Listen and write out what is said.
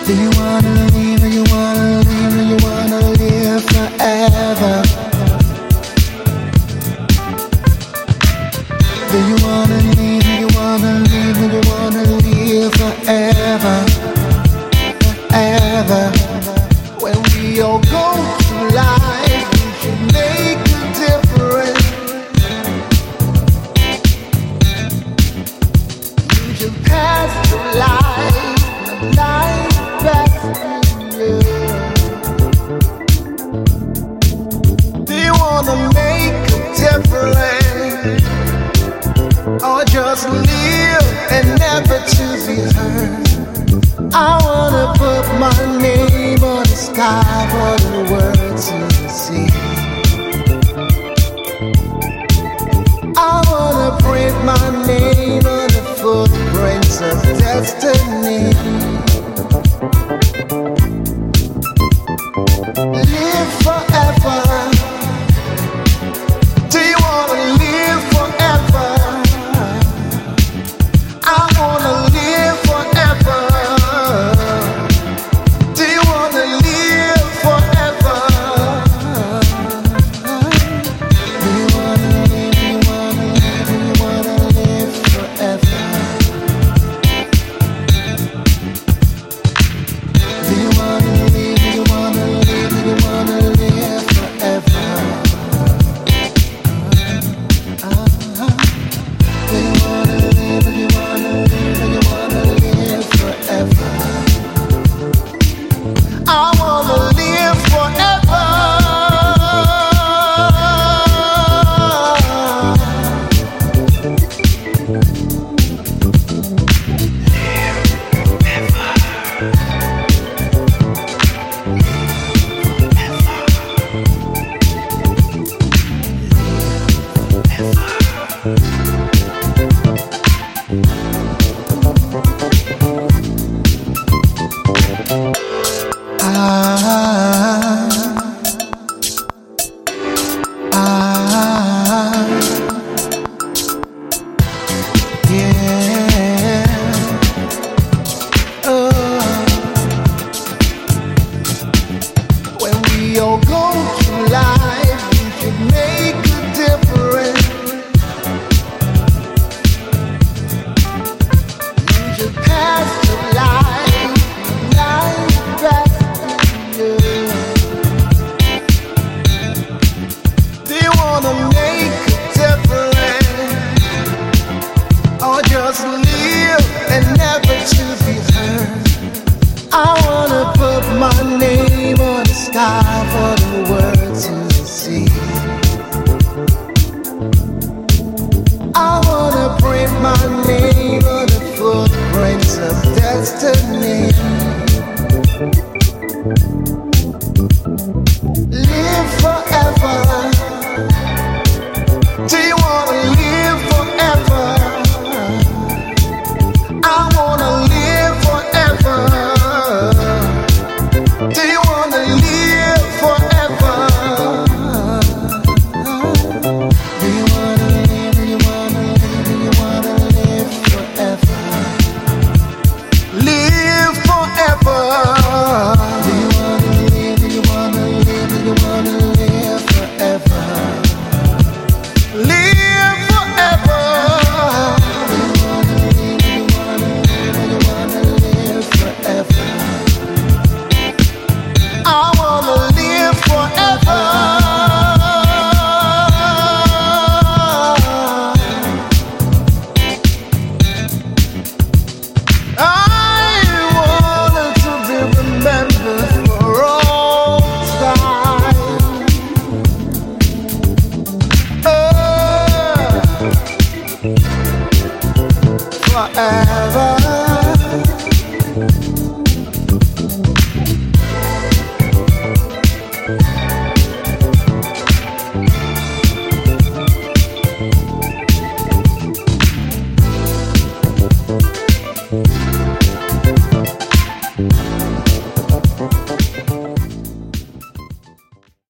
Do you wanna leave or you wanna leave or you wanna live forever? Do you wanna leave or you wanna leave or you wanna live forever? Forever. When we all go through life, we should make a difference. You should pass through life, life passing you. Do you wanna make a difference, or just live and never to be heard? I wanna put my name on the sky for the world to see. I wanna print my name on the footprints of destiny. Live forever. Do you wanna live forever? I wanna live forever. Do you wanna live forever? Do you wanna live? Do you wanna live? Do you wanna live forever? Do you wanna live? Do you wanna live? Do you wanna live forever? Do you wanna live? Do you wanna live? Do you wanna live forever? I wanna live forever. Yeah. When we all go through life, we should make a difference. You should pass through life, life passing you. Do you wanna make a difference, or just live and never to be heard? I wanna put my name on the sky for the world to see. I wanna print my name on the footprints of destiny. Live forever. Do you wanna live forever? I wanna live forever. Do you wanna live forever? Do you wanna live? Do you wanna live? Do you wanna live forever? Live forever. Do you wanna live? Do you wanna live? Do you wanna live forever? Live forever. Do you wanna live? Do you wanna live? Do you wanna live forever? I wanna live forever. I wanted to be remembered for all time. Forever.